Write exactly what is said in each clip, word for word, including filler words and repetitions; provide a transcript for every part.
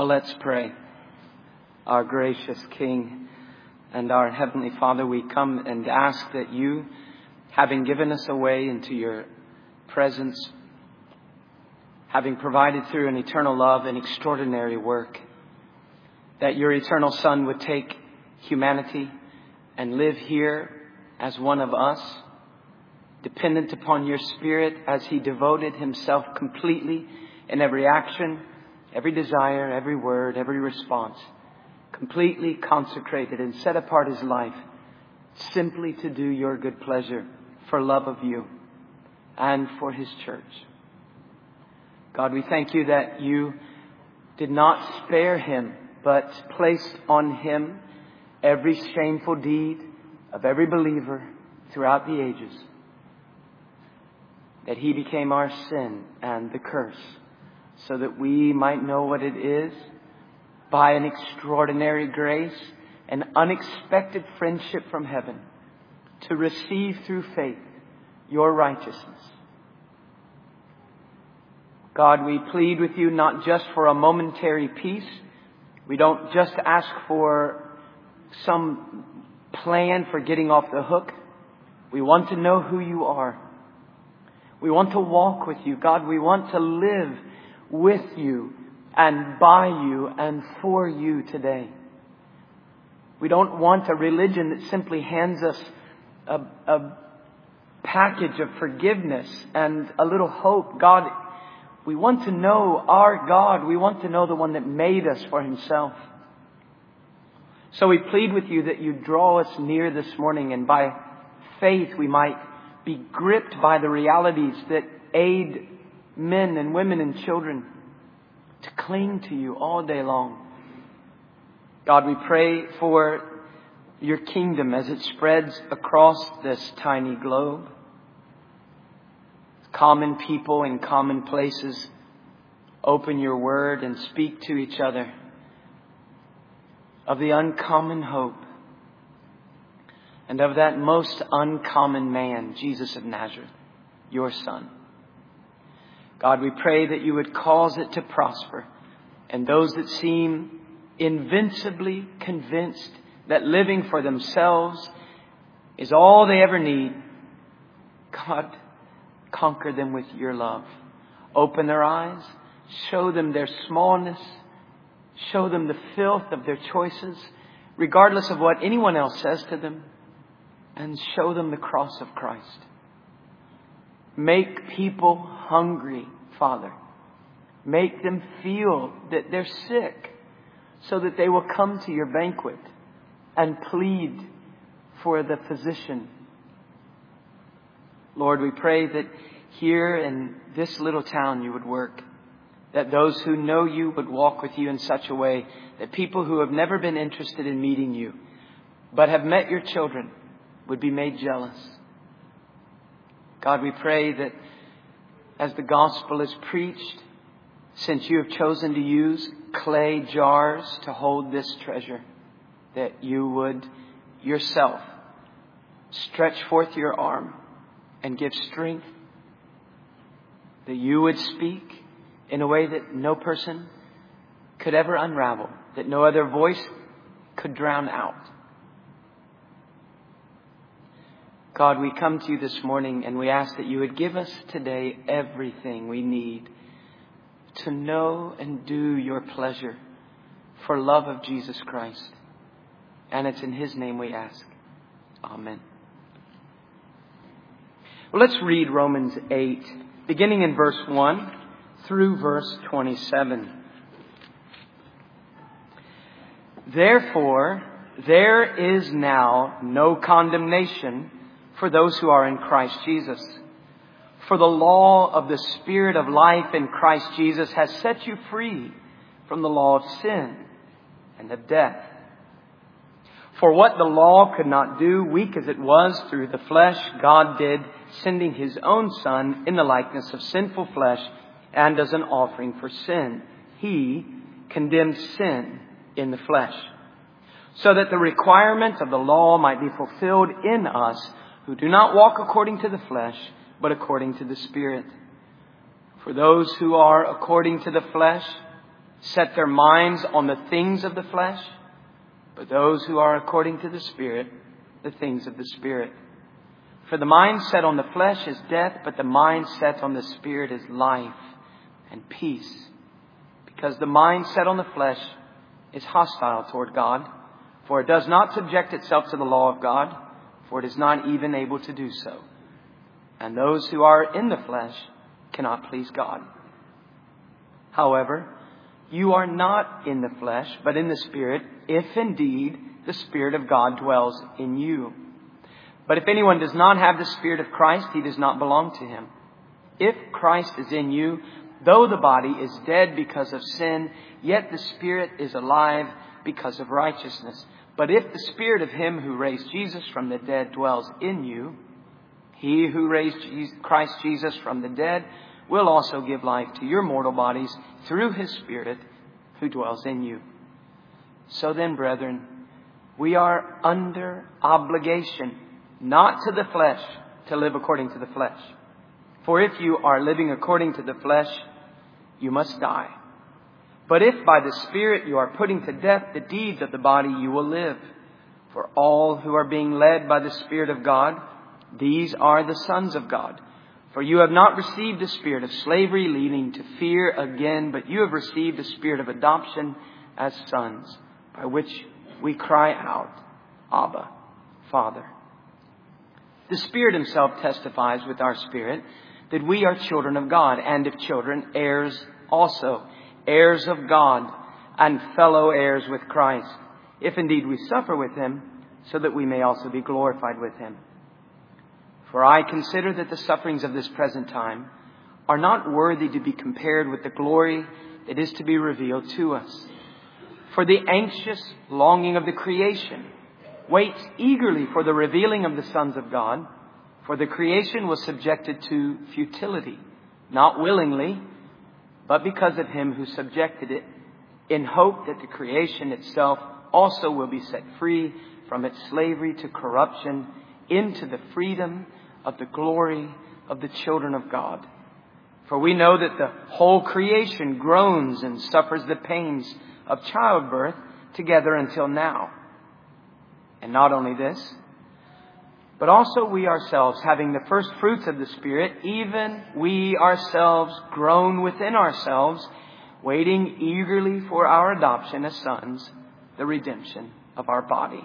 Well, let's pray. Our gracious King and our Heavenly Father, we come and ask that you, having given us a way into your presence, having provided through an eternal love and extraordinary work, that your eternal Son would take humanity and live here as one of us, dependent upon your Spirit as he devoted himself completely in every action, every desire, every word, every response, completely consecrated and set apart his life simply to do your good pleasure for love of you and for his church. God, we thank you that you did not spare him, but placed on him every shameful deed of every believer throughout the ages. That he became our sin and the curse, so that we might know what it is, by an extraordinary grace and unexpected friendship from heaven, to receive through faith your righteousness. God, we plead with you not just for a momentary peace. We don't just ask for some plan for getting off the hook. We want to know who you are. We want to walk with you. God, we want to live with you and by you and for you today. We don't want a religion that simply hands us a, a package of forgiveness and a little hope. God, we want to know our God. We want to know the one that made us for himself. So we plead with you that you draw us near this morning, and by faith we might be gripped by the realities that aid men and women and children to cling to you all day long. God, we pray for your kingdom as it spreads across this tiny globe. Common people in common places open your word and speak to each other of the uncommon hope and of that most uncommon man, Jesus of Nazareth, your Son. God, we pray that you would cause it to prosper, and those that seem invincibly convinced that living for themselves is all they ever need, God, conquer them with your love. Open their eyes, show them their smallness, show them the filth of their choices, regardless of what anyone else says to them, and show them the cross of Christ. Make people hungry, Father. Make them feel that they're sick, so that they will come to your banquet and plead for the physician. Lord, we pray that here in this little town you would work. That those who know you would walk with you in such a way that people who have never been interested in meeting you, but have met your children, would be made jealous. God, we pray that as the gospel is preached, since you have chosen to use clay jars to hold this treasure, that you would yourself stretch forth your arm and give strength, that you would speak in a way that no person could ever unravel, that no other voice could drown out. God, we come to you this morning and we ask that you would give us today everything we need to know and do your pleasure for love of Jesus Christ. And it's in his name we ask. Amen. Well, let's read Romans eight, beginning in verse one through verse twenty-seven. Therefore, there is now no condemnation for those who are in Christ Jesus. For the law of the Spirit of life in Christ Jesus has set you free from the law of sin and of death. For what the law could not do, weak as it was through the flesh, God did, sending his own Son in the likeness of sinful flesh and as an offering for sin. He condemned sin in the flesh, so that the requirement of the law might be fulfilled in us who do not walk according to the flesh, but according to the Spirit. For those who are according to the flesh set their minds on the things of the flesh, but those who are according to the Spirit, the things of the Spirit. For the mind set on the flesh is death, but the mind set on the Spirit is life and peace. Because the mind set on the flesh is hostile toward God, for it does not subject itself to the law of God, for it is not even able to do so. And those who are in the flesh cannot please God. However, you are not in the flesh, but in the Spirit, if indeed the Spirit of God dwells in you. But if anyone does not have the Spirit of Christ, he does not belong to him. If Christ is in you, though the body is dead because of sin, yet the Spirit is alive because of righteousness. But if the Spirit of him who raised Jesus from the dead dwells in you, he who raised Christ Jesus from the dead will also give life to your mortal bodies through his Spirit who dwells in you. So then, brethren, we are under obligation, not to the flesh, to live according to the flesh. For if you are living according to the flesh, you must die. But if by the Spirit you are putting to death the deeds of the body, you will live. For all who are being led by the Spirit of God, these are the sons of God. For you have not received a spirit of slavery leading to fear again, but you have received a spirit of adoption as sons, by which we cry out, Abba, Father. The Spirit himself testifies with our spirit that we are children of God, and if children, heirs also, heirs of God, and fellow heirs with Christ, if indeed we suffer with him, so that we may also be glorified with him. For I consider that the sufferings of this present time are not worthy to be compared with the glory that is to be revealed to us. For the anxious longing of the creation waits eagerly for the revealing of the sons of God. For the creation was subjected to futility, not willingly, but because of him who subjected it, in hope that the creation itself also will be set free from its slavery to corruption into the freedom of the glory of the children of God. For we know that the whole creation groans and suffers the pains of childbirth together until now. And not only this, but also we ourselves, having the first fruits of the Spirit, even we ourselves groan within ourselves, waiting eagerly for our adoption as sons, the redemption of our body.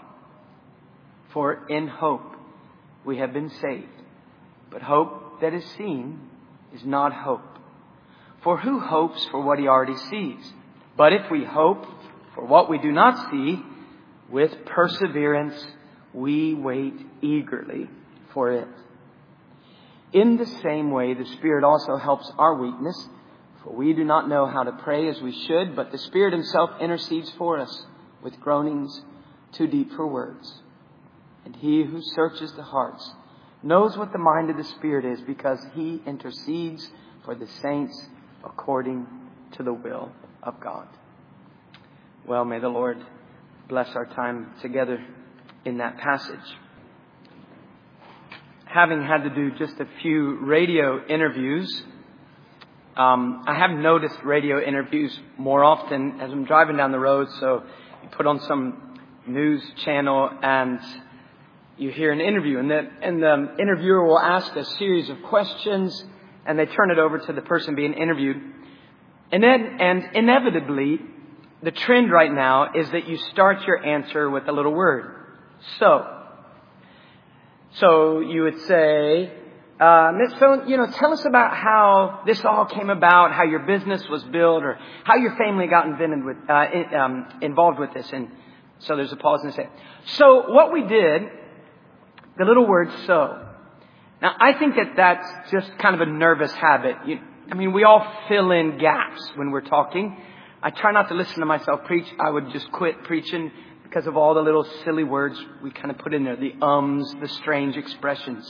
For in hope we have been saved. But hope that is seen is not hope. For who hopes for what he already sees? But if we hope for what we do not see, with perseverance we wait eagerly for it. In the same way, the Spirit also helps our weakness. For we do not know how to pray as we should, but the Spirit himself intercedes for us with groanings too deep for words. And he who searches the hearts knows what the mind of the Spirit is, because he intercedes for the saints according to the will of God. Well, may the Lord bless our time together in that passage. Having had to do just a few radio interviews, um, I have noticed radio interviews more often as I'm driving down the road. So you put on some news channel and you hear an interview, and the, and the interviewer will ask a series of questions, and they turn it over to the person being interviewed. And then, and inevitably, the trend right now is that you start your answer with a little word. So. So you would say, uh, Miz So, you know, tell us about how this all came about, how your business was built, or how your family got invented with, uh, in, um, involved with this. And so there's a pause and say, so what we did, the little word so. Now, I think that that's just kind of a nervous habit. You, I mean, we all fill in gaps when we're talking. I try not to listen to myself preach. I would just quit preaching because of all the little silly words we kind of put in there. The ums, the strange expressions.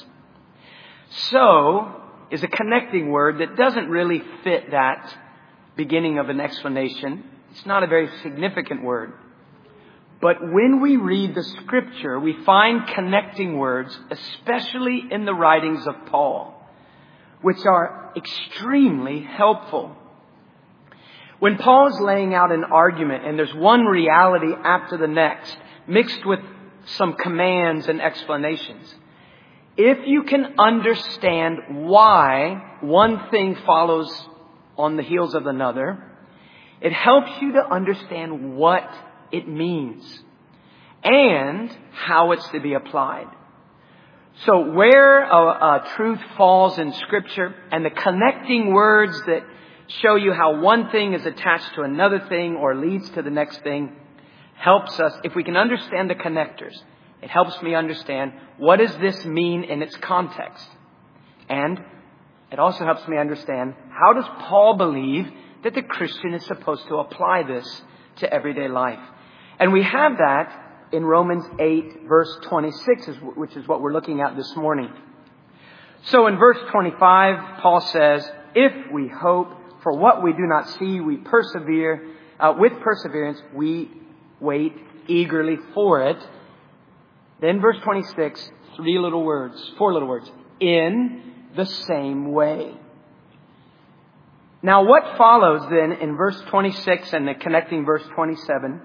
So is a connecting word that doesn't really fit that beginning of an explanation. It's not a very significant word. But when we read the Scripture, we find connecting words, especially in the writings of Paul, which are extremely helpful. When Paul's laying out an argument and there's one reality after the next, mixed with some commands and explanations, if you can understand why one thing follows on the heels of another, it helps you to understand what it means and how it's to be applied. So where a, a truth falls in Scripture and the connecting words that show you how one thing is attached to another thing or leads to the next thing helps us. If we can understand the connectors, it helps me understand what does this mean in its context. And it also helps me understand how does Paul believe that the Christian is supposed to apply this to everyday life. And we have that in Romans eight, verse twenty-six, which is what we're looking at this morning. So in verse twenty-five, Paul says, if we hope for what we do not see, we persevere. Uh, with perseverance, we wait eagerly for it. Then verse twenty-six, three little words, four little words. In the same way. Now what follows then in verse twenty-six and the connecting verse twenty-seven?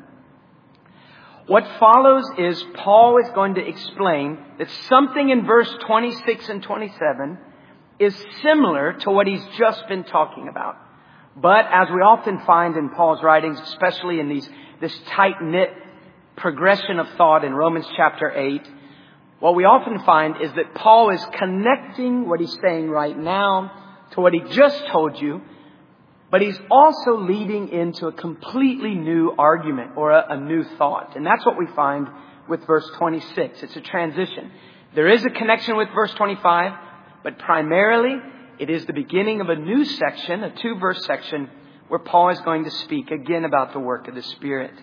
What follows is Paul is going to explain that something in verse twenty-six and twenty-seven is similar to what he's just been talking about. But as we often find in Paul's writings, especially in these this tight-knit progression of thought in Romans chapter eight, what we often find is that Paul is connecting what he's saying right now to what he just told you, but he's also leading into a completely new argument or a, a new thought. And that's what we find with verse twenty-six. It's a transition. There is a connection with verse twenty-five, but primarily it is the beginning of a new section, a two-verse section, where Paul is going to speak again about the work of the Spirit.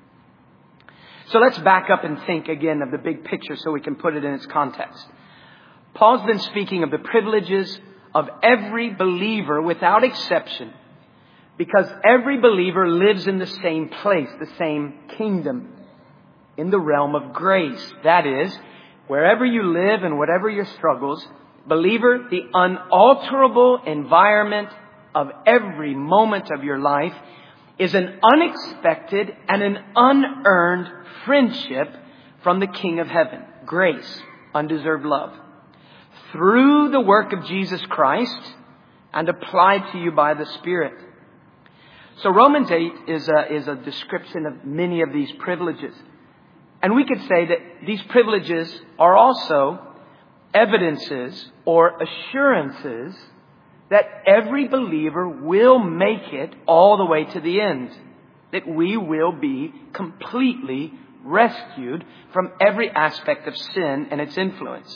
So let's back up and think again of the big picture so we can put it in its context. Paul's been speaking of the privileges of every believer without exception, because every believer lives in the same place, the same kingdom, in the realm of grace. That is, wherever you live and whatever your struggles, believer, the unalterable environment of every moment of your life is an unexpected and an unearned friendship from the King of Heaven. Grace, undeserved love. Through the work of Jesus Christ and applied to you by the Spirit. So Romans eight is a, is a description of many of these privileges. And we could say that these privileges are also evidences or assurances that every believer will make it all the way to the end. That we will be completely rescued from every aspect of sin and its influence.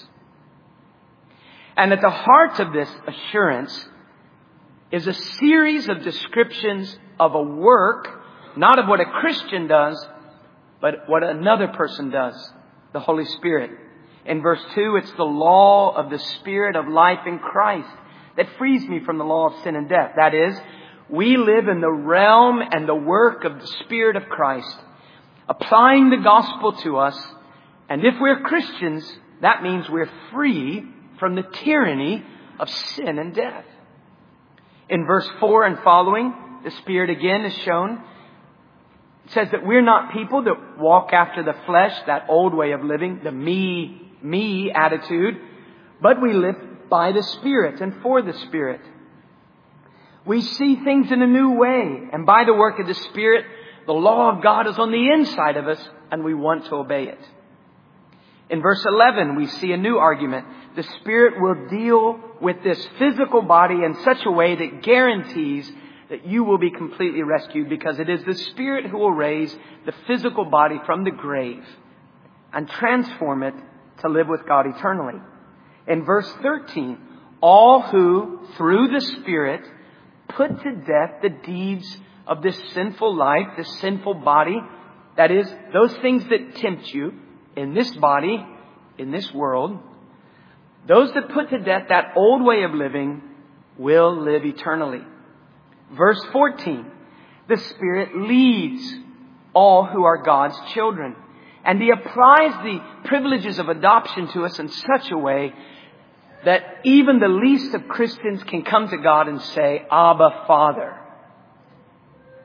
And at the heart of this assurance is a series of descriptions of a work, not of what a Christian does, but what another person does, the Holy Spirit. In verse two, it's the law of the Spirit of life in Christ that frees me from the law of sin and death. That is, we live in the realm and the work of the Spirit of Christ, applying the gospel to us. And if we're Christians, that means we're free from the tyranny of sin and death. In verse four and following, the Spirit again is shown. It says that we're not people that walk after the flesh, that old way of living, the me, me attitude, but we live by the Spirit and for the Spirit. We see things in a new way, and by the work of the Spirit, the law of God is on the inside of us, and we want to obey it. In verse eleven, we see a new argument. The Spirit will deal with this physical body in such a way that guarantees that you will be completely rescued, because it is the Spirit who will raise the physical body from the grave and transform it to live with God eternally. In verse thirteen, all who, through the Spirit, put to death the deeds of this sinful life, this sinful body, that is, those things that tempt you in this body, in this world, those that put to death that old way of living will live eternally. Verse fourteen, the Spirit leads all who are God's children. And He applies the privileges of adoption to us in such a way that even the least of Christians can come to God and say, Abba, Father.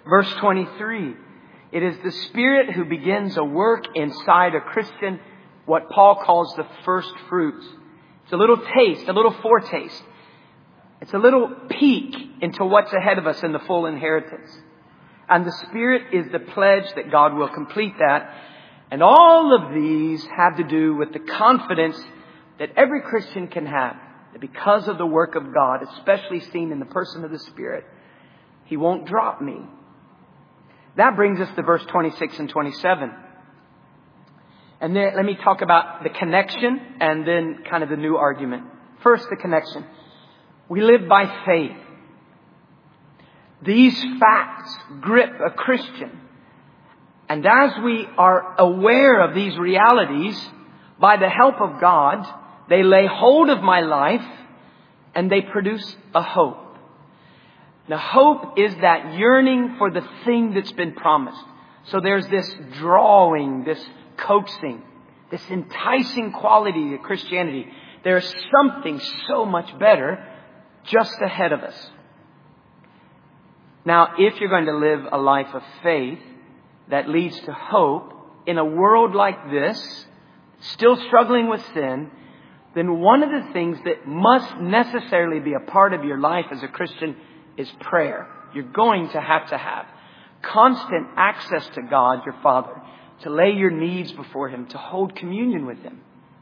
Verse twenty-three. It is the Spirit who begins a work inside a Christian, what Paul calls the first fruits. It's a little taste, a little foretaste. It's a little peek into what's ahead of us in the full inheritance. And the Spirit is the pledge that God will complete that. And all of these have to do with the confidence that every Christian can have, that because of the work of God, especially seen in the person of the Spirit, He won't drop me. That brings us to verse twenty-six and twenty-seven. And then let me talk about the connection and then kind of the new argument. First, the connection. We live by faith. These facts grip a Christian. And as we are aware of these realities, by the help of God, they lay hold of my life and they produce a hope. Now, hope is that yearning for the thing that's been promised. So there's this drawing, this coaxing, this enticing quality to Christianity. There's something so much better just ahead of us. Now, if you're going to live a life of faith that leads to hope in a world like this, still struggling with sin, then one of the things that must necessarily be a part of your life as a Christian is prayer. You're going to have to have constant access to God, your Father, to lay your needs before Him, to hold communion with Him.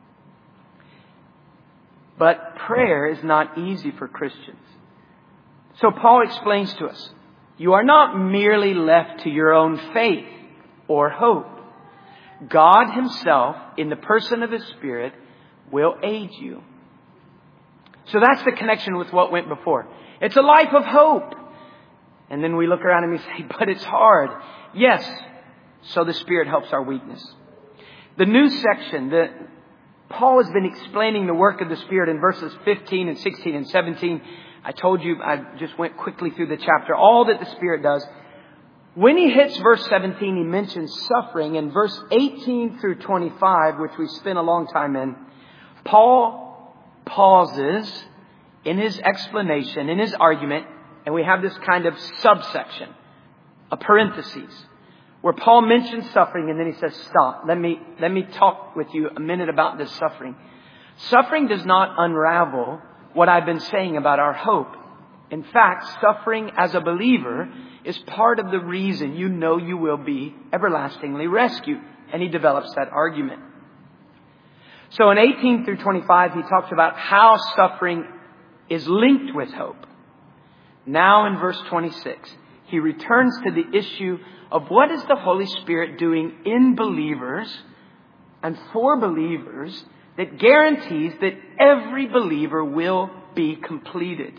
But prayer is not easy for Christians. So Paul explains to us, you are not merely left to your own faith or hope. God Himself, in the person of His Spirit, will aid you. So that's the connection with what went before. It's a life of hope. And then we look around and we say, but it's hard. Yes. So the Spirit helps our weakness. The new section, the, Paul has been explaining the work of the Spirit in verses fifteen and sixteen and seventeen. I told you, I just went quickly through the chapter, all that the Spirit does. When he hits verse seventeen, he mentions suffering. In verse eighteen through twenty-five, which we spent a long time in, Paul pauses in his explanation, in his argument, and we have this kind of subsection, a parenthesis, where Paul mentions suffering and then he says, stop, let me, let me talk with you a minute about this suffering. Suffering does not unravel what I've been saying about our hope. In fact, suffering as a believer is part of the reason you know you will be everlastingly rescued. And he develops that argument. So in eighteen through twenty-five, he talks about how suffering is linked with hope. Now in verse twenty-six, he returns to the issue of what is the Holy Spirit doing in believers and for believers that guarantees that every believer will be completed.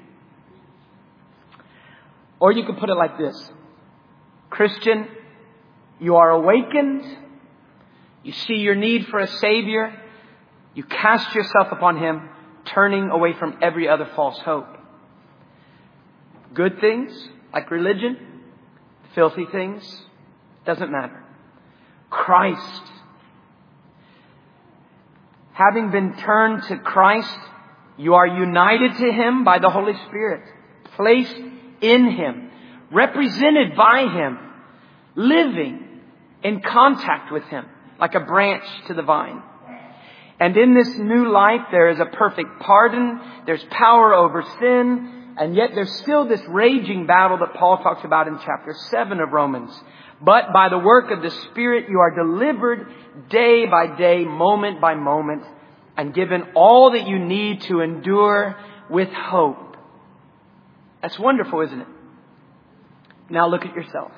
Or you could put it like this. Christian, you are awakened. You see your need for a Savior. You cast yourself upon Him, turning away from every other false hope. Good things, like religion, filthy things, doesn't matter. Christ. Having been turned to Christ, you are united to Him by the Holy Spirit, placed in Him, represented by Him, living in contact with Him, like a branch to the vine. And in this new life, there is a perfect pardon. There's power over sin. And yet there's still this raging battle that Paul talks about in chapter seven of Romans. But by the work of the Spirit, you are delivered day by day, moment by moment, and given all that you need to endure with hope. That's wonderful, isn't it? Now look at yourself.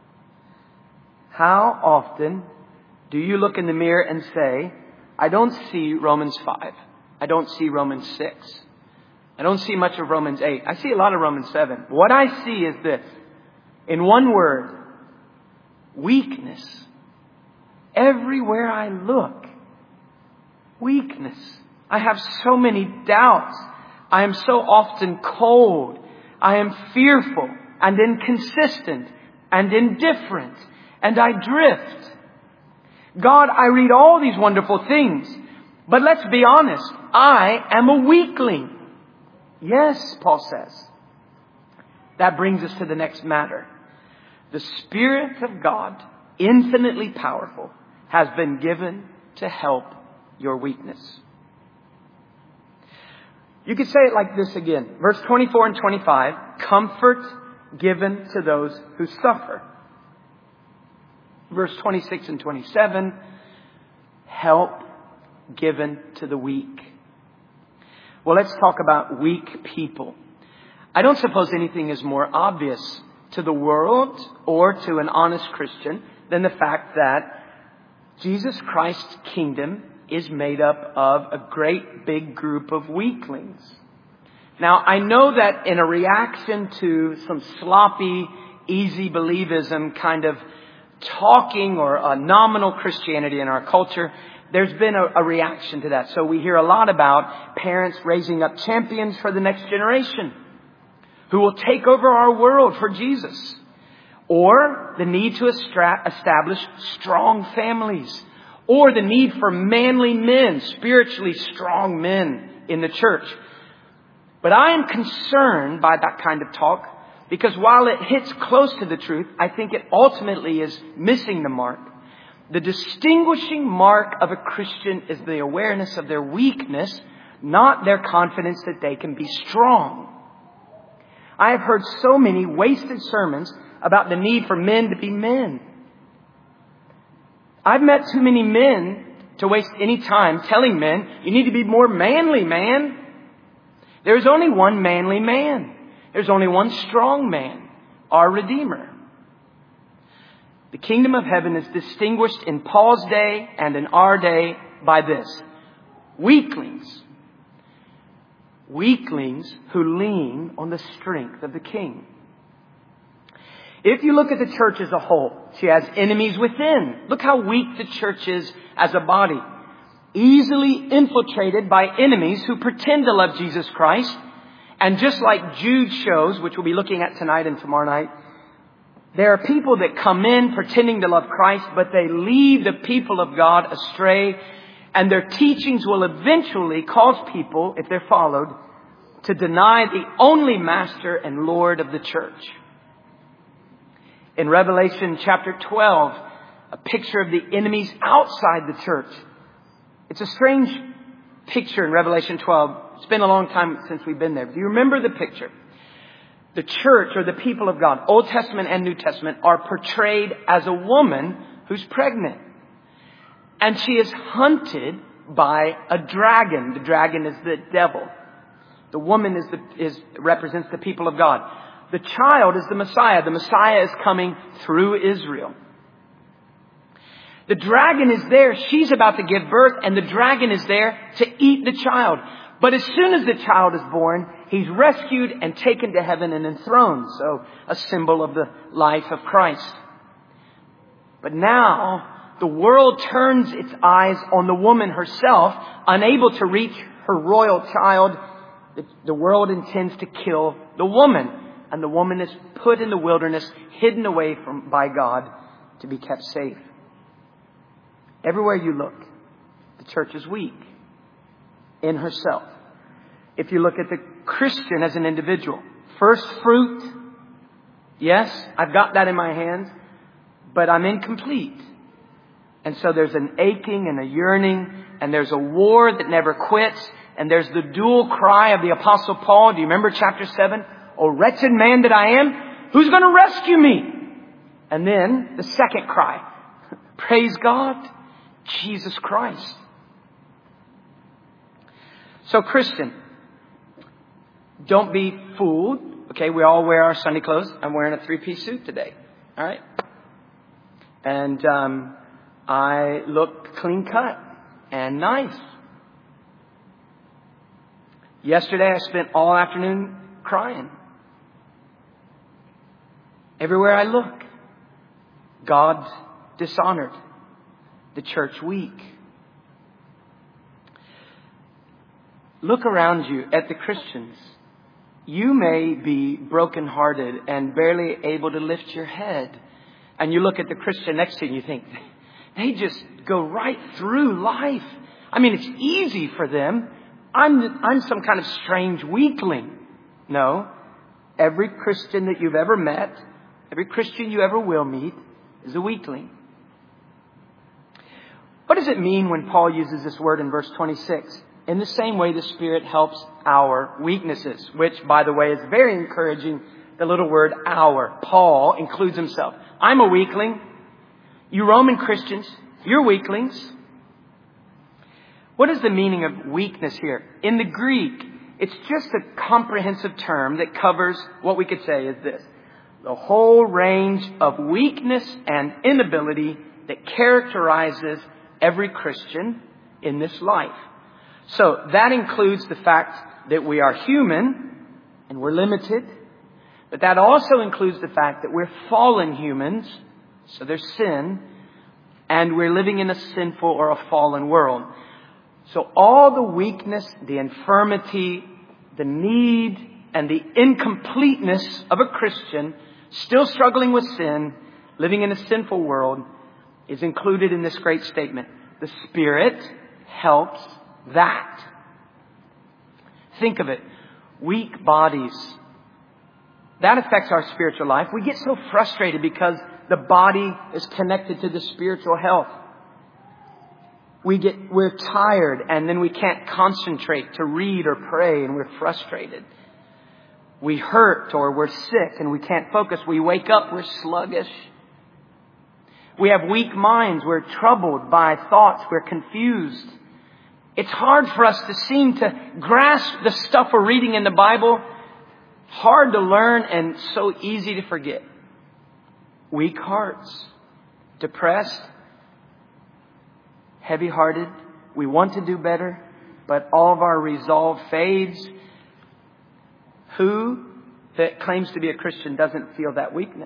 How often do you look in the mirror and say, I don't see Romans five. I don't see Romans six. I don't see much of Romans eight. I see a lot of Romans seven. What I see is this. In one word, weakness. Everywhere I look, weakness. I have so many doubts. I am so often cold. I am fearful and inconsistent and indifferent. And I drift. God, I read all these wonderful things. But let's be honest. I am a weakling. Yes, Paul says. That brings us to the next matter. The Spirit of God, infinitely powerful, has been given to help your weakness. You could say it like this again. Verse twenty-four and twenty-five. Comfort given to those who suffer. Verse twenty-six and twenty-seven. Help given to the weak. Well, let's talk about weak people. I don't suppose anything is more obvious to the world or to an honest Christian than the fact that Jesus Christ's kingdom is made up of a great big group of weaklings. Now, I know that in a reaction to some sloppy, easy believism kind of talking or a nominal Christianity in our culture, there's been a, a reaction to that. So we hear a lot about parents raising up champions for the next generation who will take over our world for Jesus. Or the need to estra- establish strong families. Or the need for manly men, spiritually strong men in the church. But I am concerned by that kind of talk because while it hits close to the truth, I think it ultimately is missing the mark. The distinguishing mark of a Christian is the awareness of their weakness, not their confidence that they can be strong. I have heard so many wasted sermons about the need for men to be men. I've met too many men to waste any time telling men, you need to be more manly, man. There's only one manly man. There's only one strong man, our Redeemer. The kingdom of heaven is distinguished in Paul's day and in our day by this. Weaklings. Weaklings who lean on the strength of the King. If you look at the church as a whole, she has enemies within. Look how weak the church is as a body. Easily infiltrated by enemies who pretend to love Jesus Christ. And just like Jude shows, which we'll be looking at tonight and tomorrow night, there are people that come in pretending to love Christ, but they lead the people of God astray. And their teachings will eventually cause people, if they're followed, to deny the only master and Lord of the church. In Revelation chapter twelve, a picture of the enemies outside the church. It's a strange picture in Revelation twelve. It's been a long time since we've been there. Do you remember the picture? The church or the people of God, Old Testament and New Testament, are portrayed as a woman who's pregnant. And she is hunted by a dragon. The dragon is the devil. The woman is the, is represents the people of God. The child is the Messiah. The Messiah is coming through Israel. The dragon is there. She's about to give birth, and the dragon is there to eat the child. But as soon as the child is born, he's rescued and taken to heaven and enthroned. So a symbol of the life of Christ. But now the world turns its eyes on the woman herself, unable to reach her royal child. The, the world intends to kill the woman. And the woman is put in the wilderness, hidden away from by God to be kept safe. Everywhere you look, the church is weak in herself. If you look at the Christian as an individual, first fruit, yes, I've got that in my hands, but I'm incomplete. And so there's an aching and a yearning, and there's a war that never quits, and there's the dual cry of the Apostle Paul. Do you remember chapter seven? O wretched man that I am, who's going to rescue me? And then the second cry, praise God, Jesus Christ. So Christian, don't be fooled. Okay, we all wear our Sunday clothes. I'm wearing a three-piece suit today. All right. And um, I look clean cut and nice. Yesterday I spent all afternoon crying. Everywhere I look, God dishonored, the church weak. Look around you at the Christians. You may be brokenhearted and barely able to lift your head. And you look at the Christian next to you and you think, they just go right through life. I mean, it's easy for them. I'm, I'm some kind of strange weakling. No. Every Christian that you've ever met, Every Christian you ever will meet is a weakling. What does it mean when Paul uses this word in verse twenty-six? In the same way, the Spirit helps our weaknesses, which, by the way, is very encouraging. The little word our. Paul includes himself. I'm a weakling. You Roman Christians, you're weaklings. What is the meaning of weakness here? In the Greek, it's just a comprehensive term that covers what we could say is this: the whole range of weakness and inability that characterizes every Christian in this life. So that includes the fact that we are human and we're limited. But that also includes the fact that we're fallen humans. So there's sin. And we're living in a sinful or a fallen world. So all the weakness, the infirmity, the need, and the incompleteness of a Christian still struggling with sin, living in a sinful world, is included in this great statement. The Spirit helps that. Think of it. Weak bodies. That affects our spiritual life. We get so frustrated because the body is connected to the spiritual health. We get, we're tired and then we can't concentrate to read or pray and we're frustrated. We hurt or we're sick and we can't focus. We wake up, we're sluggish. We have weak minds. We're troubled by thoughts. We're confused. It's hard for us to seem to grasp the stuff we're reading in the Bible. Hard to learn and so easy to forget. Weak hearts. Depressed. Heavy-hearted. We want to do better, but all of our resolve fades. Who that claims to be a Christian doesn't feel that weakness?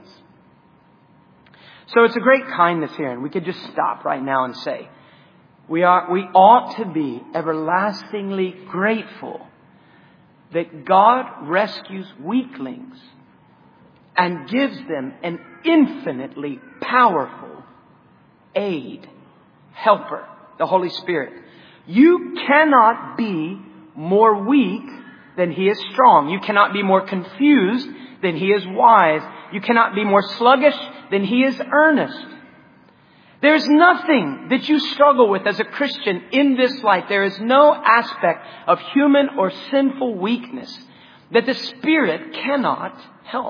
So it's a great kindness here, and we could just stop right now and say, we are, we ought to be everlastingly grateful that God rescues weaklings and gives them an infinitely powerful aid, helper, the Holy Spirit. You cannot be more weak than He is strong. You cannot be more confused than He is wise. You cannot be more sluggish than He is earnest. There's nothing that you struggle with as a Christian in this life. There is no aspect of human or sinful weakness that the Spirit cannot help.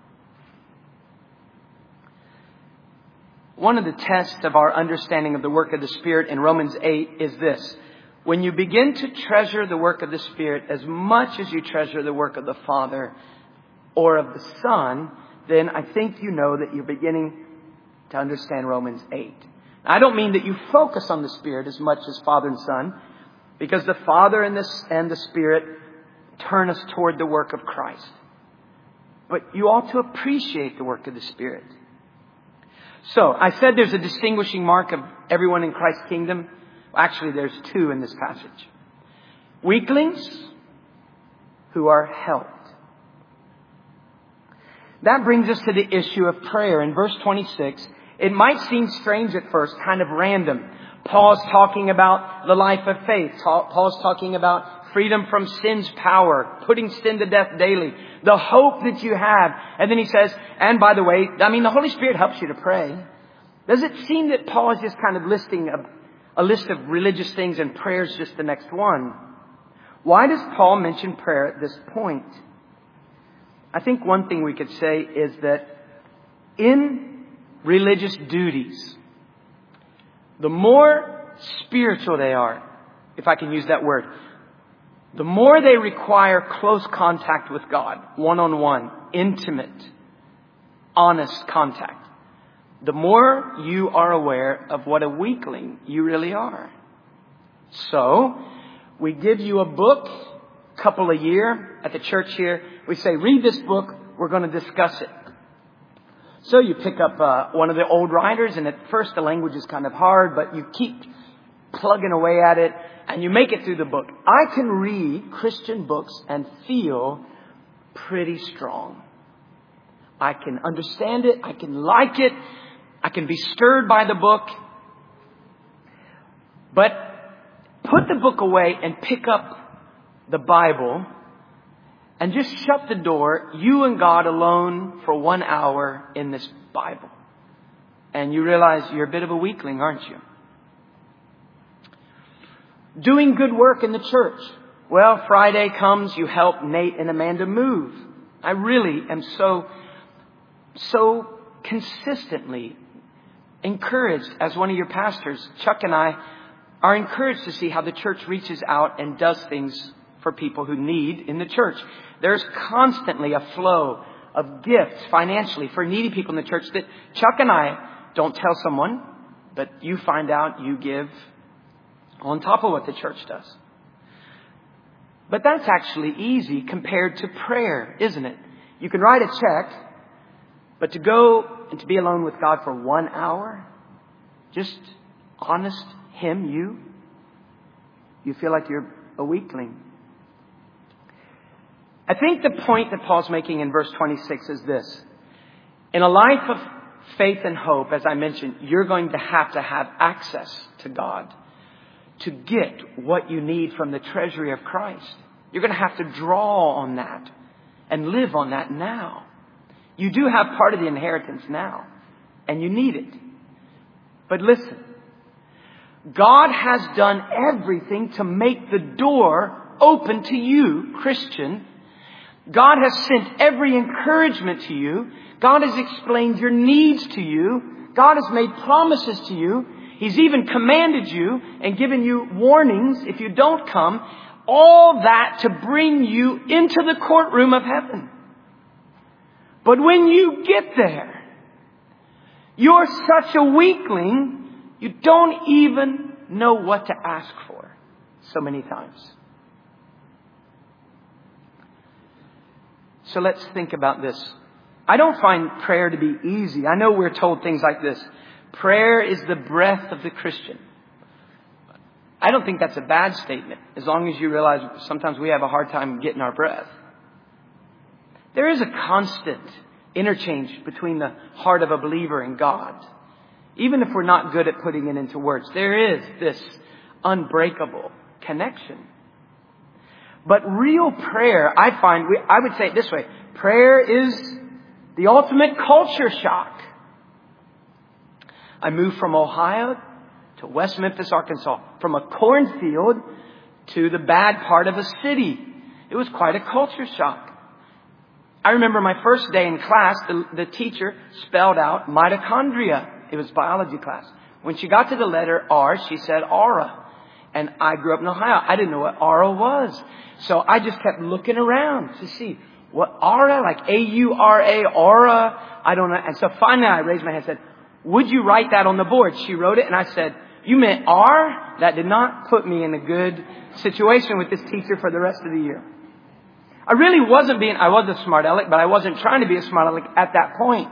One of the tests of our understanding of the work of the Spirit in Romans eight is this. When you begin to treasure the work of the Spirit as much as you treasure the work of the Father or of the Son, then I think you know that you're beginning to understand Romans eight. I don't mean that you focus on the Spirit as much as Father and Son, because the Father and the, and the Spirit turn us toward the work of Christ. But you ought to appreciate the work of the Spirit. So, I said there's a distinguishing mark of everyone in Christ's kingdom. Actually, there's two in this passage. Weaklings who are helped. That brings us to the issue of prayer. In verse twenty-six, it might seem strange at first, kind of random. Paul's talking about the life of faith. Paul's talking about freedom from sin's power, putting sin to death daily, the hope that you have. And then he says, and by the way, I mean, the Holy Spirit helps you to pray. Does it seem that Paul is just kind of listing a, a list of religious things and prayer is just the next one? Why does Paul mention prayer at this point? I think one thing we could say is that in religious duties, the more spiritual they are, if I can use that word, the more they require close contact with God, one-on-one, intimate, honest contact, the more you are aware of what a weakling you really are. So, we give you a book, a couple a year at the church here. We say, read this book, we're going to discuss it. So you pick up uh, one of the old writers, and at first the language is kind of hard, but you keep plugging away at it, and you make it through the book. I can read Christian books and feel pretty strong. I can understand it, I can like it, I can be stirred by the book. But put the book away and pick up the Bible and just shut the door, you and God alone for one hour in this Bible. And you realize you're a bit of a weakling, aren't you? Doing good work in the church. Well, Friday comes, you help Nate and Amanda move. I really am so, so consistently encouraged as one of your pastors. Chuck and I are encouraged to see how the church reaches out and does things for people who need in the church. There's constantly a flow of gifts financially for needy people in the church that Chuck and I don't tell someone, but you find out, you give on top of what the church does. But that's actually easy compared to prayer, isn't it? You can write a check, but to go and to be alone with God for one hour, just honest Him, you, you feel like you're a weakling. I think the point that Paul's making in verse twenty-six is this. In a life of faith and hope, as I mentioned, you're going to have to have access to God to get what you need from the treasury of Christ. You're going to have to draw on that and live on that now. You do have part of the inheritance now, and you need it. But listen, God has done everything to make the door open to you, Christian. God has sent every encouragement to you. God has explained your needs to you. God has made promises to you. He's even commanded you and given you warnings if you don't come. All that to bring you into the courtroom of heaven. But when you get there, you're such a weakling, you don't even know what to ask for so many times. So let's think about this. I don't find prayer to be easy. I know we're told things like this. Prayer is the breath of the Christian. I don't think that's a bad statement, as long as you realize sometimes we have a hard time getting our breath. There is a constant interchange between the heart of a believer and God. Even if we're not good at putting it into words, there is this unbreakable connection. But real prayer, I find, I would say it this way, prayer is the ultimate culture shock. I moved from Ohio to West Memphis, Arkansas, from a cornfield to the bad part of a city. It was quite a culture shock. I remember my first day in class, the, the teacher spelled out mitochondria. It was biology class. When she got to the letter R, she said aura. And I grew up in Ohio. I didn't know what aura was. So I just kept looking around to see what aura, like A U R A, aura. I don't know. And so finally I raised my hand and said, would you write that on the board? She wrote it and I said, you meant R? That did not put me in a good situation with this teacher for the rest of the year. I really wasn't being, I was a smart aleck, but I wasn't trying to be a smart aleck at that point.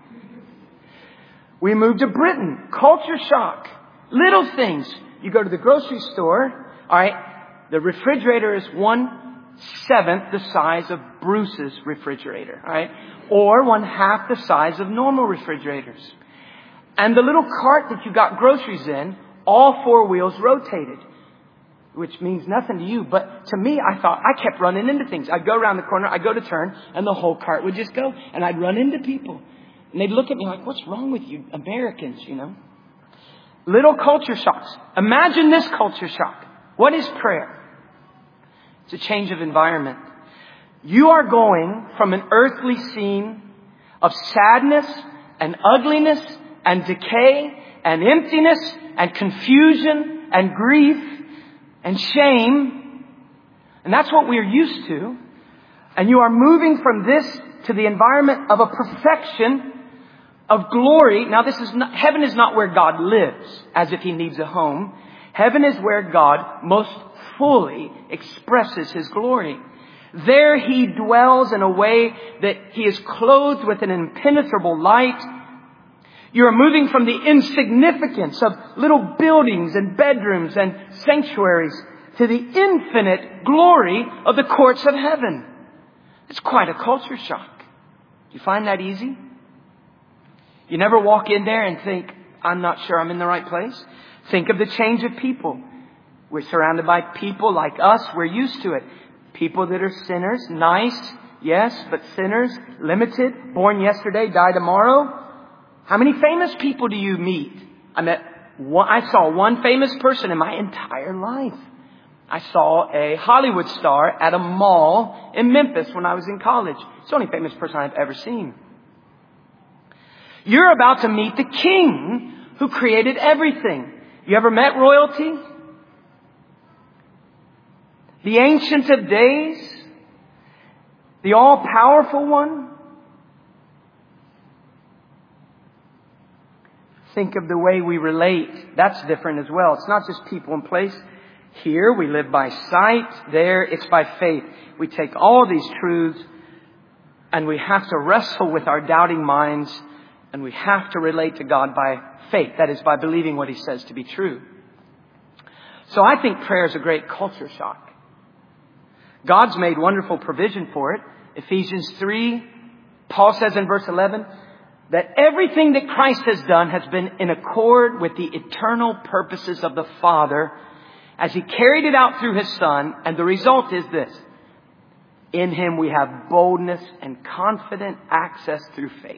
We moved to Britain. Culture shock. Little things. You go to the grocery store. All right. The refrigerator is one seventh the size of Bruce's refrigerator. All right. Or one half the size of normal refrigerators. And the little cart that you got groceries in, all four wheels rotated, which means nothing to you. But to me, I thought, I kept running into things. I'd go around the corner, I'd go to turn, and the whole cart would just go. And I'd run into people. And they'd look at me like, what's wrong with you Americans, you know? Little culture shocks. Imagine this culture shock. What is prayer? It's a change of environment. You are going from an earthly scene of sadness and ugliness and decay and emptiness and confusion and grief and shame. And that's what we're used to. And you are moving from this to the environment of a perfection of glory. Now this is not, heaven is not where God lives as if He needs a home. Heaven is where God most fully expresses His glory. There He dwells in a way that He is clothed with an impenetrable light. You are moving from the insignificance of little buildings and bedrooms and sanctuaries to the infinite glory of the courts of heaven. It's quite a culture shock. Do you find that easy? You never walk in there and think, I'm not sure I'm in the right place. Think of the change of people. We're surrounded by people like us. We're used to it. People that are sinners, nice, yes, but sinners, limited, born yesterday, die tomorrow. How many famous people do you meet? I met one, I saw one famous person in my entire life. I saw a Hollywood star at a mall in Memphis when I was in college. It's the only famous person I've ever seen. You're about to meet the King who created everything. You ever met royalty? The Ancient of Days? The all-powerful one? Think of the way we relate. That's different as well. It's not just people and place. Here we live by sight. There it's by faith. We take all these truths and we have to wrestle with our doubting minds, and we have to relate to God by faith. That is, by believing what He says to be true. So I think prayer is a great culture shock. God's made wonderful provision for it. Ephesians three, Paul says in verse eleven, that everything that Christ has done has been in accord with the eternal purposes of the Father as He carried it out through His Son. And the result is this: in Him we have boldness and confident access through faith.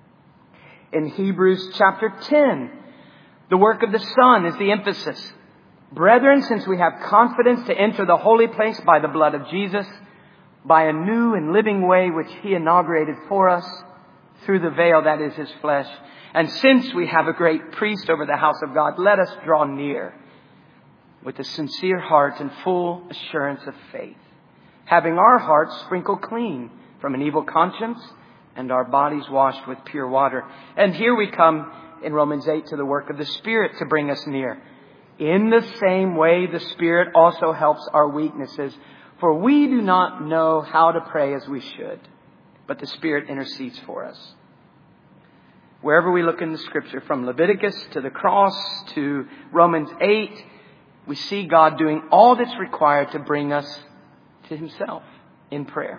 In Hebrews chapter ten, the work of the Son is the emphasis. Brethren, since we have confidence to enter the holy place by the blood of Jesus, by a new and living way which He inaugurated for us, through the veil that is His flesh. And since we have a great priest over the house of God, let us draw near with a sincere heart and full assurance of faith, having our hearts sprinkled clean from an evil conscience and our bodies washed with pure water. And here we come in Romans eight to the work of the Spirit to bring us near. In the same way, the Spirit also helps our weaknesses, for we do not know how to pray as we should, but the Spirit intercedes for us. Wherever we look in the Scripture, from Leviticus to the cross to Romans eight, we see God doing all that's required to bring us to Himself in prayer.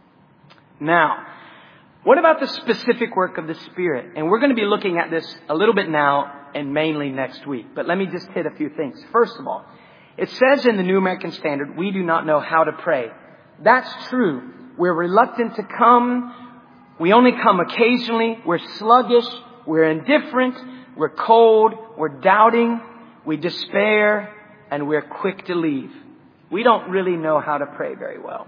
Now, what about the specific work of the Spirit? And we're going to be looking at this a little bit now and mainly next week. But let me just hit a few things. First of all, it says in the New American Standard, we do not know how to pray. That's true. We're reluctant to come. We only come occasionally. We're sluggish. We're indifferent. We're cold. We're doubting. We despair. And we're quick to leave. We don't really know how to pray very well.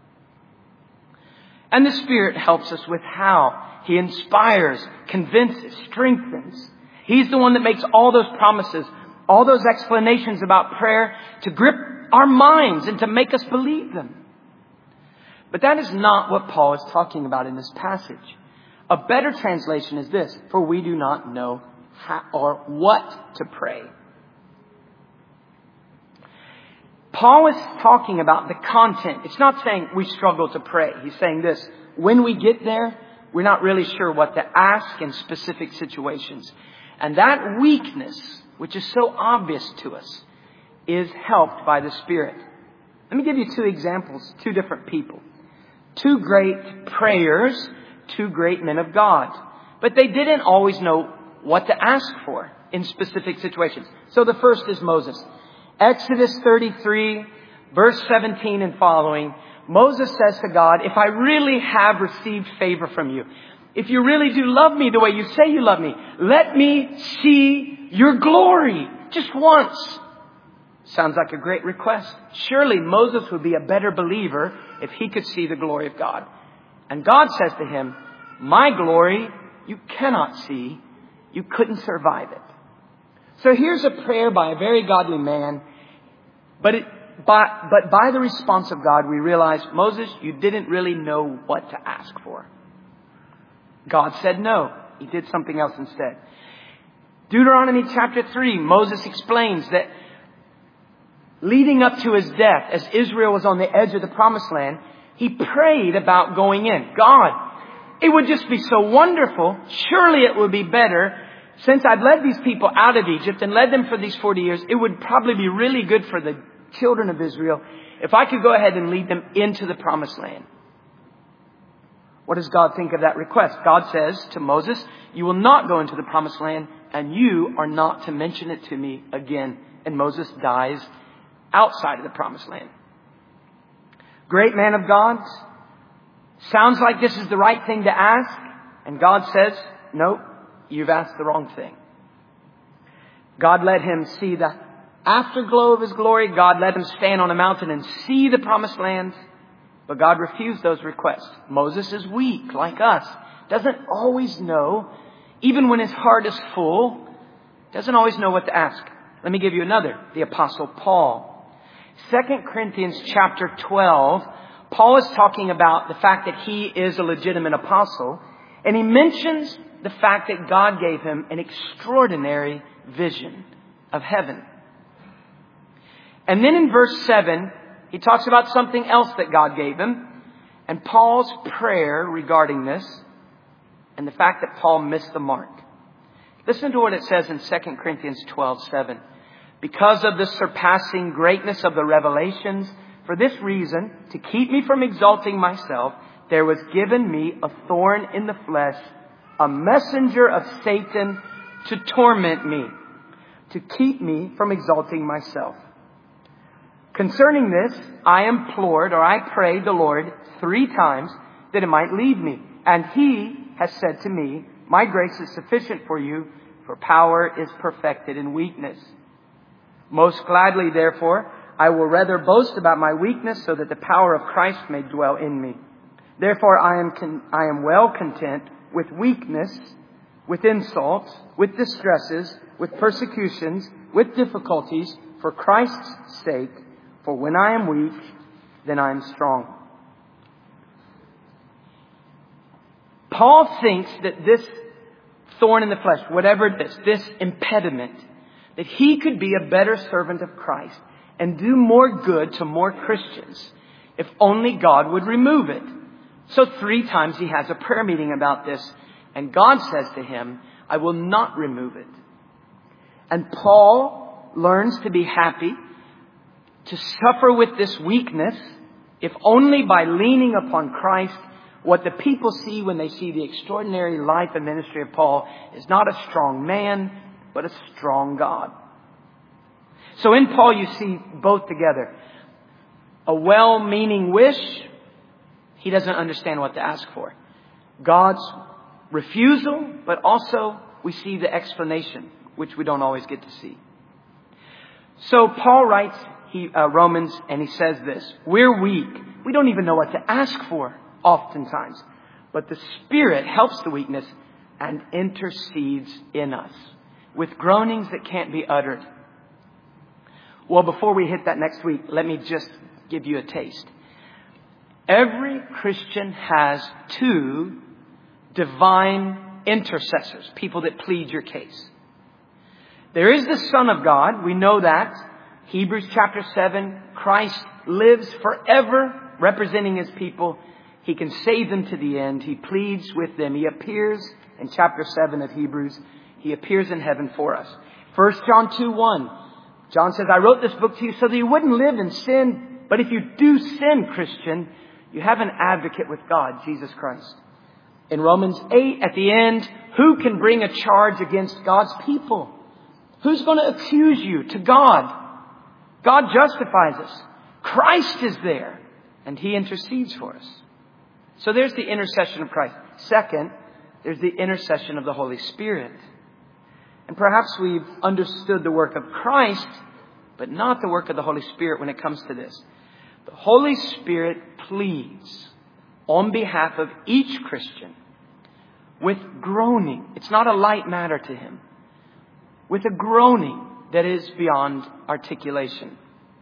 And the Spirit helps us with how. He inspires, convinces, strengthens. He's the one that makes all those promises, all those explanations about prayer to grip our minds and to make us believe them. But that is not what Paul is talking about in this passage. A better translation is this: for we do not know how or what to pray. Paul is talking about the content. It's not saying we struggle to pray. He's saying this: when we get there, we're not really sure what to ask in specific situations. And that weakness, which is so obvious to us, is helped by the Spirit. Let me give you two examples, two different people. Two great prayers, two great men of God. But they didn't always know what to ask for in specific situations. So the first is Moses. Exodus thirty-three, verse seventeen and following. Moses says to God, if I really have received favor from you, if you really do love me the way you say you love me, let me see your glory just once. Sounds like a great request. Surely Moses would be a better believer if he could see the glory of God. And God says to him, my glory you cannot see. You couldn't survive it. So here's a prayer by a very godly man. But it, by, but by the response of God, we realize, Moses, you didn't really know what to ask for. God said no. He did something else instead. Deuteronomy chapter three, Moses explains that leading up to his death, as Israel was on the edge of the promised land, he prayed about going in. God, it would just be so wonderful. Surely it would be better. Since I've led these people out of Egypt and led them for these forty years, it would probably be really good for the children of Israel if I could go ahead and lead them into the promised land. What does God think of that request? God says to Moses, you will not go into the promised land, and you are not to mention it to me again. And Moses dies outside of the promised land. great man of God, sounds like this is the right thing to ask. And God says, nope, you've asked the wrong thing. God let him see the afterglow of His glory. God let him stand on a mountain and see the promised land. But God refused those requests. Moses is weak, like us. Doesn't always know, even when his heart is full, doesn't always know what to ask. Let me give you another. The Apostle Paul. Second Corinthians chapter twelve, Paul is talking about the fact that he is a legitimate apostle. And he mentions the fact that God gave him an extraordinary vision of heaven. And then in verse seven, he talks about something else that God gave him. And Paul's prayer regarding this, and the fact that Paul missed the mark. Listen to what it says in Second Corinthians twelve seven. Because of the surpassing greatness of the revelations, for this reason, to keep me from exalting myself, there was given me a thorn in the flesh, a messenger of Satan to torment me, to keep me from exalting myself. Concerning this, I implored, or I prayed the Lord three times that it might leave me. And He has said to me, my grace is sufficient for you, for power is perfected in weakness. Most gladly, therefore, I will rather boast about my weakness so that the power of Christ may dwell in me. Therefore, I am con- I am well content with weakness, with insults, with distresses, with persecutions, with difficulties, for Christ's sake. For when I am weak, then I am strong. Paul thinks that this thorn in the flesh, whatever it is, this impediment, that he could be a better servant of Christ and do more good to more Christians if only God would remove it. So three times he has a prayer meeting about this, and God says to him, I will not remove it. And Paul learns to be happy, to suffer with this weakness, if only by leaning upon Christ. What the people see when they see the extraordinary life and ministry of Paul is not a strong man, but a strong God. So in Paul you see both together. A well-meaning wish. He doesn't understand what to ask for. God's refusal, but also we see the explanation, which we don't always get to see. So Paul writes he, uh, Romans, and he says this. We're weak. We don't even know what to ask for oftentimes. But the Spirit helps the weakness and intercedes in us with groanings that can't be uttered. Well, before we hit that next week, let me just give you a taste. Every Christian has two divine intercessors, people that plead your case. There is the Son of God. We know that. Hebrews chapter seven, Christ lives forever representing His people. He can save them to the end. He pleads with them. He appears in chapter seven of Hebrews. He appears in heaven for us. First John two one. John says, I wrote this book to you so that you wouldn't live in sin. But if you do sin, Christian, you have an advocate with God, Jesus Christ. In Romans eight, at the end, who can bring a charge against God's people? Who's going to accuse you to God? God justifies us. Christ is there, and He intercedes for us. So there's the intercession of Christ. Second, there's the intercession of the Holy Spirit. And perhaps we've understood the work of Christ, but not the work of the Holy Spirit when it comes to this. The Holy Spirit pleads on behalf of each Christian with groaning. It's not a light matter to Him. With a groaning that is beyond articulation.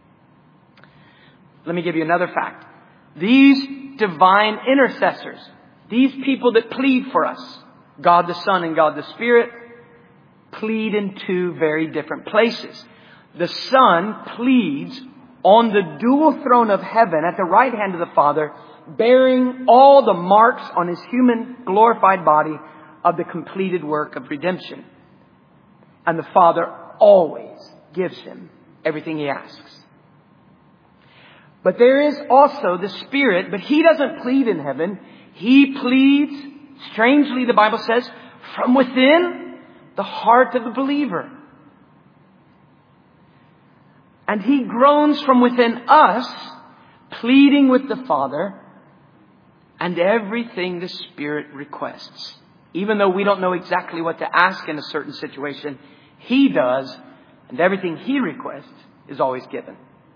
Let me give you another fact. These divine intercessors, these people that plead for us, God the Son and God the Spirit, plead in two very different places. The Son pleads on the dual throne of heaven at the right hand of the Father, bearing all the marks on His human glorified body of the completed work of redemption. And the Father always gives Him everything He asks. But there is also the Spirit, but He doesn't plead in heaven. He pleads, strangely the Bible says, from within the heart of the believer. And He groans from within us pleading with the Father, and everything the Spirit requests. Even though we don't know exactly what to ask in a certain situation, He does, and everything He requests is always given.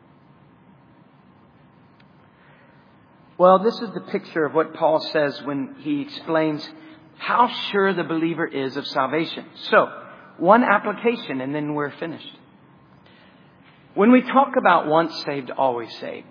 Well, this is the picture of what Paul says when he explains how sure the believer is of salvation. So, one application and then we're finished. When we talk about once saved, always saved,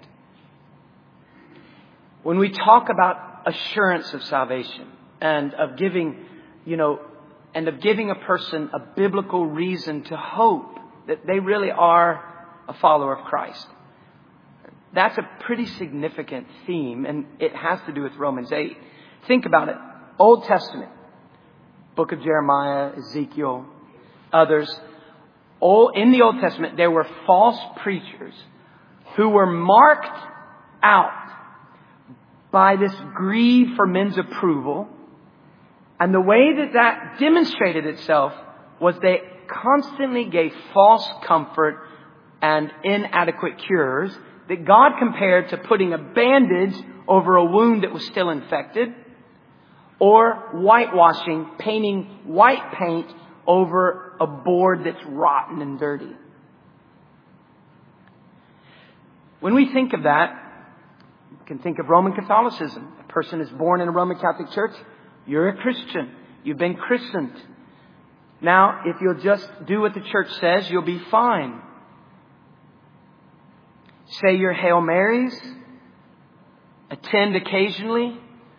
when we talk about assurance of salvation and of giving, you know, and of giving a person a biblical reason to hope that they really are a follower of Christ, that's a pretty significant theme, and it has to do with Romans eight. Think about it. Old Testament, book of Jeremiah, Ezekiel, others. All in the Old Testament, there were false preachers who were marked out by this greed for men's approval. And the way that that demonstrated itself was they constantly gave false comfort and inadequate cures that God compared to putting a bandage over a wound that was still infected, or whitewashing, painting white paint over a board that's rotten and dirty. When we think of that, we can think of Roman Catholicism. A person is born in a Roman Catholic church, you're a Christian. You've been christened. Now, if you'll just do what the church says, you'll be fine. Say your Hail Marys. Attend occasionally.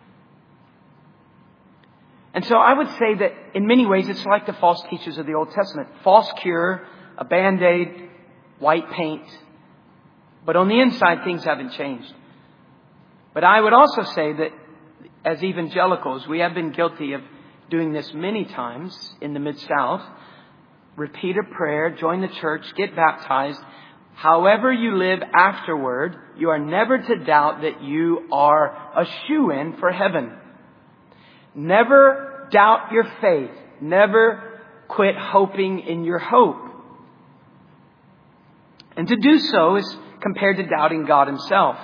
And so I would say that in many ways it's like the false teachers of the Old Testament. False cure, a Band-Aid, white paint. But on the inside things haven't changed. But I would also say that as evangelicals, we have been guilty of doing this many times in the Mid-South. Repeat a prayer, join the church, get baptized. However you live afterward, you are never to doubt that you are a shoo-in for heaven. Never doubt your faith. Never quit hoping in your hope. And to do so is compared to doubting God Himself.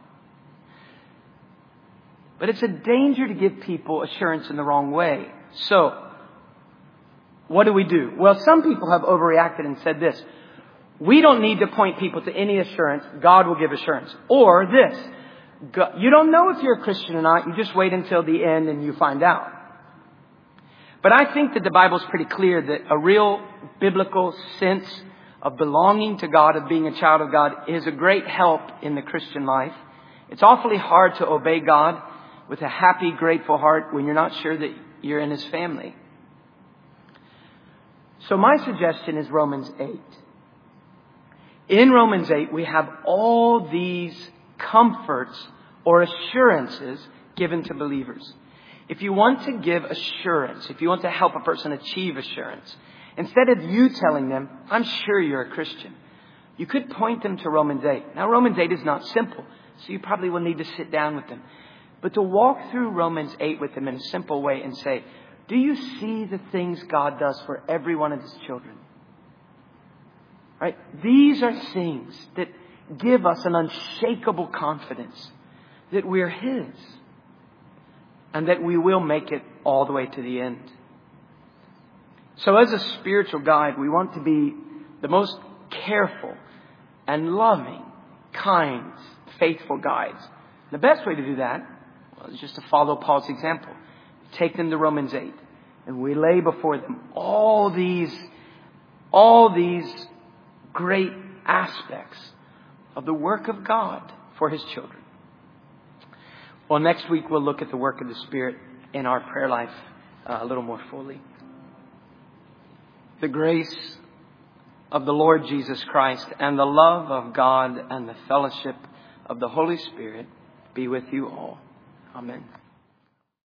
But it's a danger to give people assurance in the wrong way. So, what do we do? Well, some people have overreacted and said this: we don't need to point people to any assurance. God will give assurance. Or this: God, you don't know if you're a Christian or not. You just wait until the end and you find out. But I think that the Bible's pretty clear that a real biblical sense of belonging to God, of being a child of God, is a great help in the Christian life. It's awfully hard to obey God with a happy, grateful heart when you're not sure that you're in His family. So my suggestion is Romans eight. In Romans eight, we have all these comforts or assurances given to believers. If you want to give assurance, if you want to help a person achieve assurance, instead of you telling them, I'm sure you're a Christian, you could point them to Romans eight. Now, Romans eight is not simple, so you probably will need to sit down with them. But to walk through Romans eight with them in a simple way and say, do you see the things God does for every one of His children? Right? These are things that give us an unshakable confidence that we're His and that we will make it all the way to the end. So as a spiritual guide, we want to be the most careful and loving, kind, faithful guides. The best way to do that, well, is just to follow Paul's example. Take them to Romans eight, and we lay before them all these, all these great aspects of the work of God for His children. Well, next week we'll look at the work of the Spirit in our prayer life uh, a little more fully. The grace of the Lord Jesus Christ and the love of God and the fellowship of the Holy Spirit be with you all. Amen.